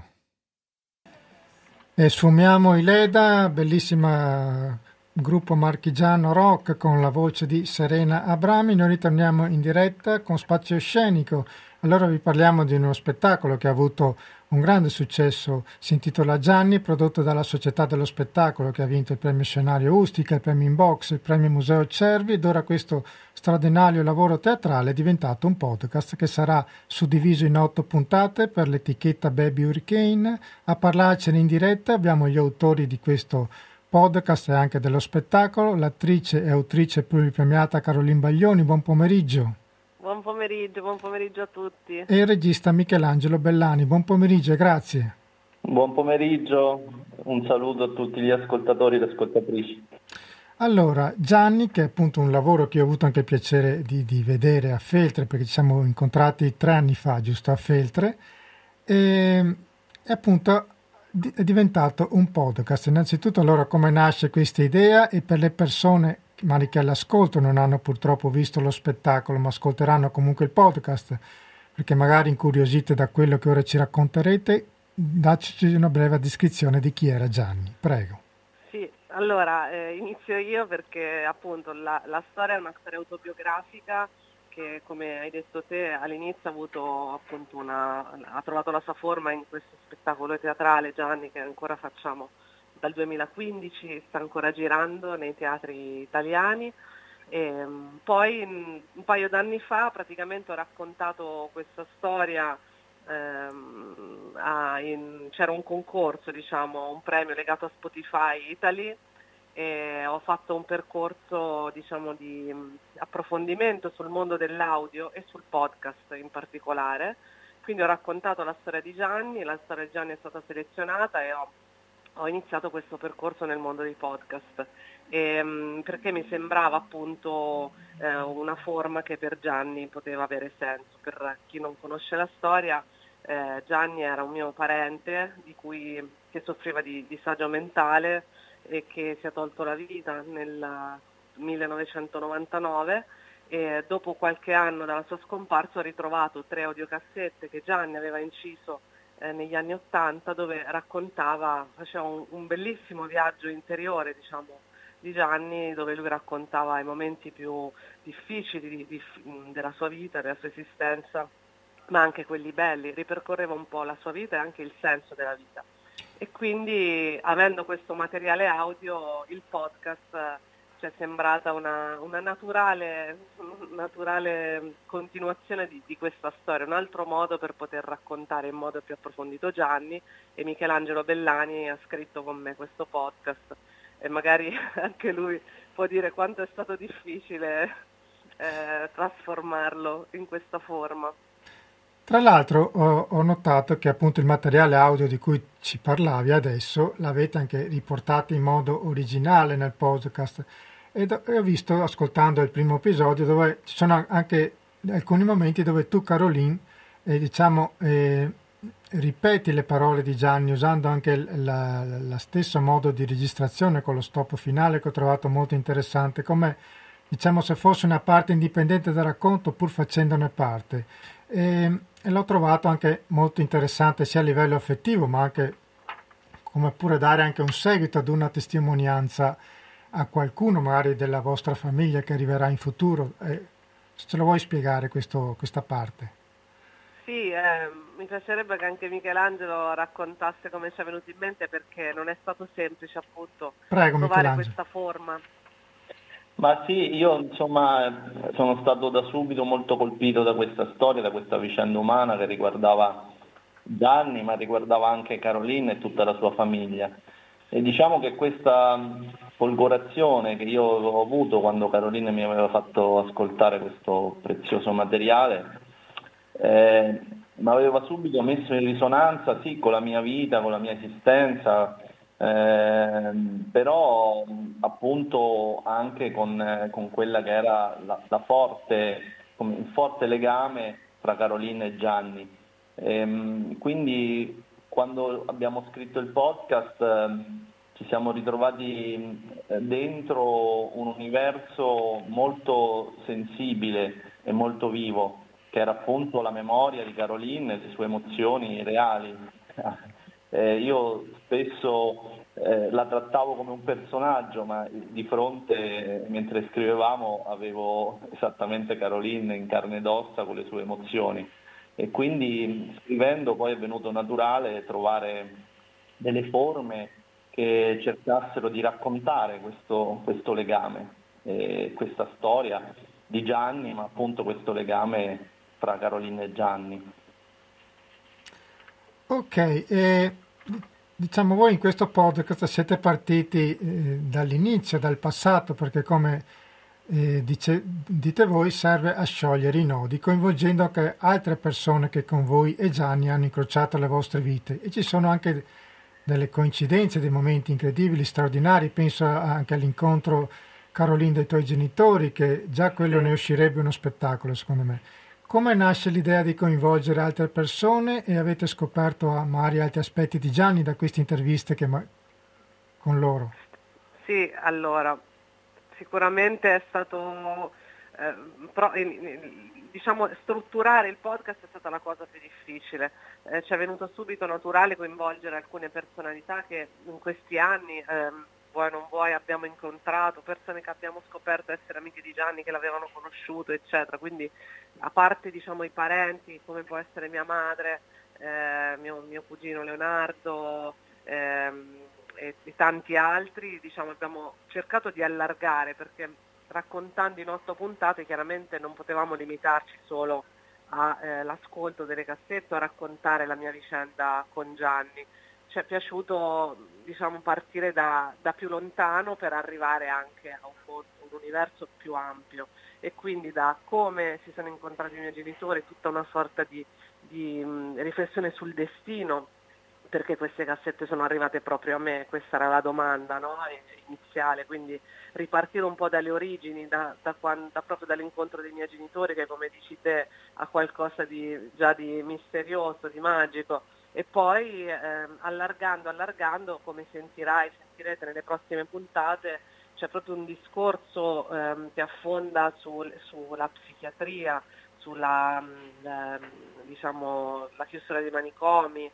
E sfumiamo i Leda, bellissima gruppo marchigiano rock con la voce di Serena Abrami. Noi ritorniamo in diretta con Spazio Scenico. Allora vi parliamo di uno spettacolo che ha avuto un grande successo, si intitola Gianni, prodotto dalla Società dello Spettacolo che ha vinto il premio Scenario Ustica, il premio Inbox, il premio Museo Cervi ed ora questo straordinario lavoro teatrale è diventato un podcast che sarà suddiviso in otto puntate per l'etichetta Baby Hurricane. A parlarcene in diretta abbiamo gli autori di questo podcast e anche dello spettacolo, l'attrice e autrice pluripremiata Caroline Baglioni. Buon pomeriggio. Buon pomeriggio, buon pomeriggio a tutti. E il regista Michelangelo Bellani. Buon pomeriggio e grazie. Buon pomeriggio, un saluto a tutti gli ascoltatori e le ascoltatrici. Allora, Gianni, che è appunto un lavoro che ho avuto anche il piacere di, di vedere a Feltre, perché ci siamo incontrati tre anni fa, giusto, a Feltre, e, e appunto è diventato un podcast. Innanzitutto, allora, come nasce questa idea e per le persone magari che all'ascolto non hanno purtroppo visto lo spettacolo ma ascolteranno comunque il podcast perché magari incuriosite da quello che ora ci racconterete, dacci una breve descrizione di chi era Gianni, prego. Sì, allora eh, inizio io perché appunto la, la storia è una storia autobiografica che, come hai detto te, all'inizio ha avuto appunto una, ha trovato la sua forma in questo spettacolo teatrale Gianni che ancora facciamo dal duemilaquindici, sta ancora girando nei teatri italiani. E poi un paio d'anni fa praticamente ho raccontato questa storia, ehm, a, in, c'era un concorso, diciamo, un premio legato a Spotify Italy e ho fatto un percorso, diciamo, di approfondimento sul mondo dell'audio e sul podcast in particolare. Quindi ho raccontato la storia di Gianni, la storia di Gianni è stata selezionata e ho ho iniziato questo percorso nel mondo dei podcast e, um, perché mi sembrava appunto eh, una forma che per Gianni poteva avere senso. Per chi non conosce la storia, eh, Gianni era un mio parente di cui, che soffriva di disagio mentale e che si è tolto la vita nel millenovecentonovantanove e dopo qualche anno dalla sua scomparsa ho ritrovato tre audiocassette che Gianni aveva inciso Eh, negli anni Ottanta, dove raccontava, faceva un, un bellissimo viaggio interiore, diciamo, di Gianni, dove lui raccontava i momenti più difficili di, di, della sua vita, della sua esistenza, ma anche quelli belli, ripercorreva un po' la sua vita e anche il senso della vita. E quindi, avendo questo materiale audio, il podcast ci è sembrata una, una naturale, naturale continuazione di, di questa storia, un altro modo per poter raccontare in modo più approfondito Gianni, e Michelangelo Bellani ha scritto con me questo podcast e magari anche lui può dire quanto è stato difficile eh, trasformarlo in questa forma. Tra l'altro ho, ho notato che appunto il materiale audio di cui ci parlavi adesso l'avete anche riportato in modo originale nel podcast e ho visto, ascoltando il primo episodio, dove ci sono anche alcuni momenti dove tu, Caroline, eh, diciamo, eh, ripeti le parole di Gianni usando anche la, la stesso modo di registrazione con lo stop finale che ho trovato molto interessante, come diciamo se fosse una parte indipendente del racconto pur facendone parte. E, e l'ho trovato anche molto interessante sia a livello affettivo ma anche come pure dare anche un seguito ad una testimonianza a qualcuno magari della vostra famiglia che arriverà in futuro. Eh, se ce lo vuoi spiegare questo, questa parte? Sì, eh, mi piacerebbe che anche Michelangelo raccontasse come ci è venuto in mente, perché non è stato semplice appunto Prego, trovare questa forma. Ma sì, io insomma sono stato da subito molto colpito da questa storia, da questa vicenda umana che riguardava Gianni, ma riguardava anche Caroline e tutta la sua famiglia. E diciamo che questa folgorazione che io ho avuto quando Caroline mi aveva fatto ascoltare questo prezioso materiale eh, mi aveva subito messo in risonanza, sì, con la mia vita, con la mia esistenza, eh, però appunto anche con, con quella che era la, la forte, come, il forte legame tra Caroline e Gianni. Ehm, quindi quando abbiamo scritto il podcast eh, ci siamo ritrovati dentro un universo molto sensibile e molto vivo, che era appunto la memoria di Caroline e le sue emozioni reali. Eh, io spesso eh, la trattavo come un personaggio, ma di fronte, mentre scrivevamo, avevo esattamente Caroline in carne ed ossa con le sue emozioni. E quindi scrivendo poi è venuto naturale trovare delle forme che cercassero di raccontare questo, questo legame, eh, questa storia di Gianni, ma appunto questo legame tra Caroline e Gianni. Ok, eh, diciamo voi in questo podcast siete partiti eh, dall'inizio, dal passato, perché come eh, dice, dite voi serve a sciogliere i nodi, coinvolgendo anche altre persone che con voi e Gianni hanno incrociato le vostre vite, e ci sono anche delle coincidenze, dei momenti incredibili, straordinari. Penso anche all'incontro, Caroline, dei tuoi genitori, che già quello ne uscirebbe uno spettacolo, secondo me. Come nasce l'idea di coinvolgere altre persone, e avete scoperto magari altri aspetti di Gianni da queste interviste che ma- con loro? Sì, allora, sicuramente è stato, eh, pro, diciamo, strutturare il podcast è stata la cosa più difficile. Eh, ci è venuto subito naturale coinvolgere alcune personalità che in questi anni, ehm, vuoi non vuoi, abbiamo incontrato, persone che abbiamo scoperto essere amiche di Gianni, che l'avevano conosciuto, eccetera. Quindi a parte, diciamo, i parenti, come può essere mia madre, eh, mio, mio cugino Leonardo, ehm, e, e tanti altri, diciamo, abbiamo cercato di allargare, perché raccontando in otto puntate chiaramente non potevamo limitarci solo all'ascolto eh, delle cassette o a raccontare la mia vicenda con Gianni. Ci è piaciuto, diciamo, partire da, da più lontano per arrivare anche a un, un universo più ampio, e quindi da come si sono incontrati i miei genitori, tutta una sorta di, di mh, riflessione sul destino, perché queste cassette sono arrivate proprio a me, questa era la domanda, no? Iniziale, quindi ripartire un po' dalle origini, da, da, quando, da proprio dall'incontro dei miei genitori, che come dici te ha qualcosa di, già di misterioso, di magico, e poi eh, allargando, allargando, come sentirai, sentirete nelle prossime puntate, c'è proprio un discorso ehm, che affonda sul, sulla psichiatria, sulla mh, diciamo, la chiusura dei manicomi,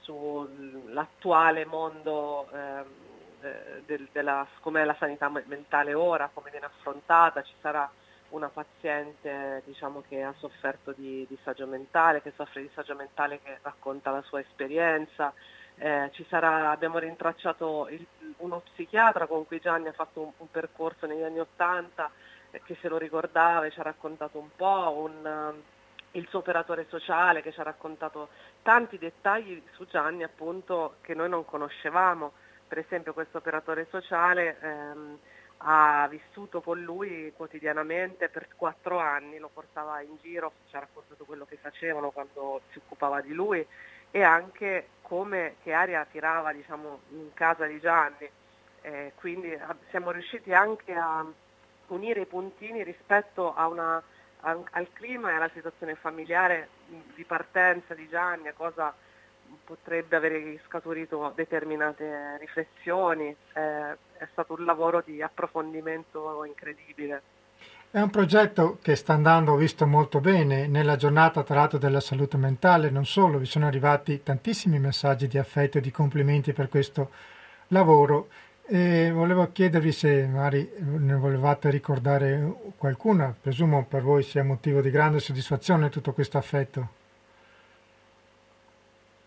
sull'attuale mondo ehm, eh, del, della, com'è la sanità mentale ora, come viene affrontata. Ci sarà una paziente, diciamo, che ha sofferto di disagio mentale, che soffre di disagio mentale, che racconta la sua esperienza. Eh, ci sarà, abbiamo rintracciato il, uno psichiatra con cui Gianni ha fatto un, un percorso negli anni Ottanta, eh, che se lo ricordava e ci ha raccontato un po', un, uh, il suo operatore sociale che ci ha raccontato tanti dettagli su Gianni, appunto, che noi non conoscevamo. Per esempio questo operatore sociale ehm, ha vissuto con lui quotidianamente per quattro anni, lo portava in giro, ci ha raccontato quello che facevano quando si occupava di lui, e anche come, che aria tirava, diciamo, in casa di Gianni. Eh, quindi a, siamo riusciti anche a unire i puntini rispetto a una, a, al clima e alla situazione familiare di partenza di Gianni, a cosa potrebbe avere scaturito determinate riflessioni. Eh, è stato un lavoro di approfondimento incredibile. È un progetto che sta andando, visto, molto bene. Nella giornata, tra l'altro, della salute mentale, non solo, vi sono arrivati tantissimi messaggi di affetto e di complimenti per questo lavoro. E volevo chiedervi se magari ne volevate ricordare qualcuna. Presumo per voi sia motivo di grande soddisfazione tutto questo affetto.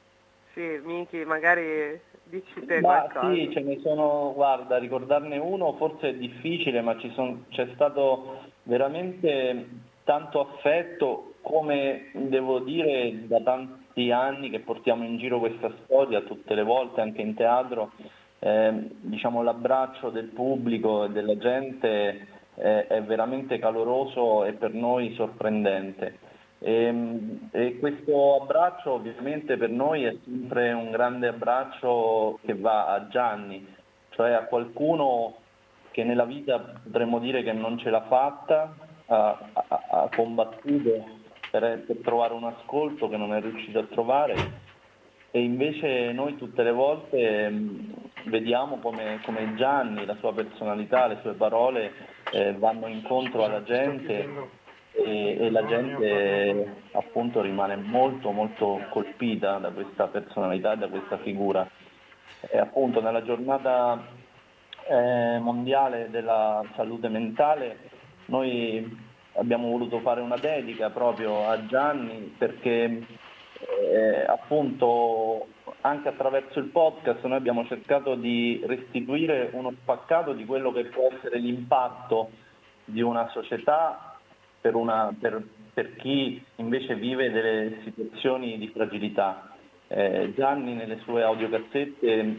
Sì, Miki, magari dici te Ma qualcosa. sì, ce ne sono, guarda, ricordarne uno forse è difficile, ma ci son, c'è stato veramente tanto affetto, come devo dire da tanti anni che portiamo in giro questa storia tutte le volte, anche in teatro, eh, diciamo l'abbraccio del pubblico e della gente è, è veramente caloroso e per noi sorprendente. E, e questo abbraccio ovviamente per noi è sempre un grande abbraccio che va a Gianni, cioè a qualcuno che nella vita potremmo dire che non ce l'ha fatta, ha, ha, ha combattuto per, per trovare un ascolto che non è riuscito a trovare, e invece noi tutte le volte mh, vediamo come, come Gianni, la sua personalità, le sue parole eh, vanno incontro alla gente. E, e la gente appunto rimane molto molto colpita da questa personalità e da questa figura. E appunto nella giornata eh, mondiale della salute mentale noi abbiamo voluto fare una dedica proprio a Gianni, perché eh, appunto anche attraverso il podcast noi abbiamo cercato di restituire uno spaccato di quello che può essere l'impatto di una società Per, una, per, per chi invece vive delle situazioni di fragilità. Eh, Gianni nelle sue audiocassette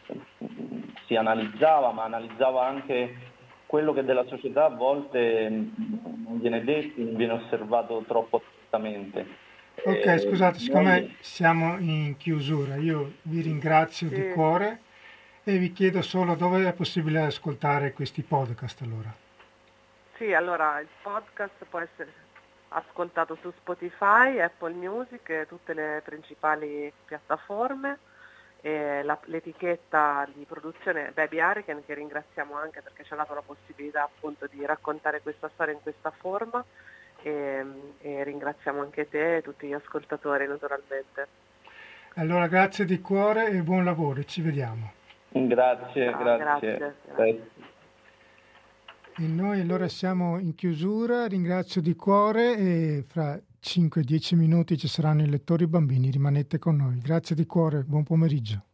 si analizzava, ma analizzava anche quello che della società a volte non viene detto, non viene osservato troppo attentamente. Ok, eh, scusate, siccome noi... siamo in chiusura, io vi ringrazio Sì. di cuore e vi chiedo solo dove è possibile ascoltare questi podcast allora. Sì, allora il podcast può essere ascoltato su Spotify, Apple Music e tutte le principali piattaforme. E la, l'etichetta di produzione è Baby Hurricane, che ringraziamo anche perché ci ha dato la possibilità appunto di raccontare questa storia in questa forma, e, e ringraziamo anche te e tutti gli ascoltatori naturalmente. Allora grazie di cuore e buon lavoro, ci vediamo. Grazie, Ah, grazie. grazie, grazie. E noi allora siamo in chiusura, ringrazio di cuore e fra cinque dieci minuti ci saranno i lettori bambini, rimanete con noi. Grazie di cuore, buon pomeriggio.